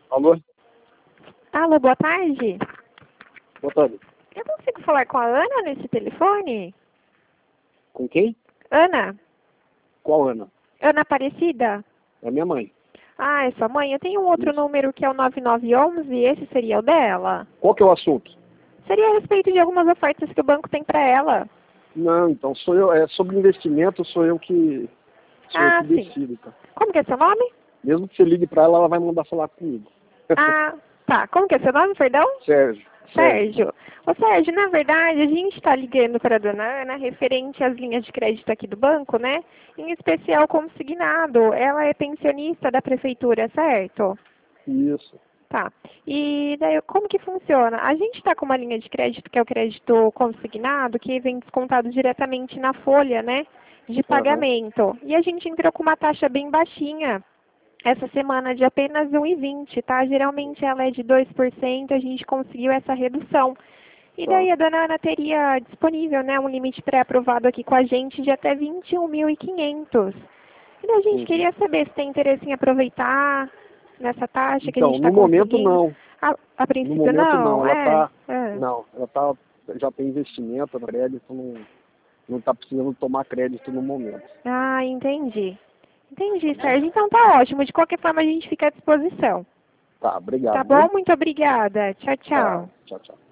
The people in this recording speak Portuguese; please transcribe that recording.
Alô? Alô, boa tarde. Boa tarde. Eu consigo falar com a Ana nesse telefone? Com quem? Ana? Qual Ana? Ana Aparecida? É minha mãe. Ah, é sua mãe? Eu tenho um outro número que é o 9911, esse seria o dela? Qual que é o assunto? Seria a respeito de algumas ofertas que o banco tem para ela. Não, então sou eu, é sobre investimento, sou eu que Sim. decido, tá? Como que é seu nome? Mesmo que você ligue pra ela, ela vai mandar falar comigo. Tá. Como que é seu nome, perdão? Sérgio. Sérgio. Ô Sérgio, na verdade, a gente está ligando para a dona Ana referente às linhas de crédito aqui do banco, né? Em especial consignado. Ela é pensionista da prefeitura, certo? Isso. Tá. E daí, como que funciona? A gente está com uma linha de crédito que é o crédito consignado, que vem descontado diretamente na folha, né? De pagamento. E a gente entrou com uma taxa bem baixinha essa semana, de apenas 1,20, tá? Geralmente ela é de 2%, a gente conseguiu essa redução. E daí a dona Ana teria disponível, né, um limite pré-aprovado aqui com a gente de até 21.500. E daí a gente queria saber se tem interesse em aproveitar nessa taxa que a gente está conseguindo. No momento não. A princípio No momento não. Ela Não. Já tem investimento no crédito, não está precisando tomar crédito no momento. Ah, entendi. Entendi, Sérgio. Então tá ótimo. De qualquer forma, a gente fica à disposição. Tá, obrigado. Tá bom? Muito obrigada. Tchau, tchau. Tá, tchau.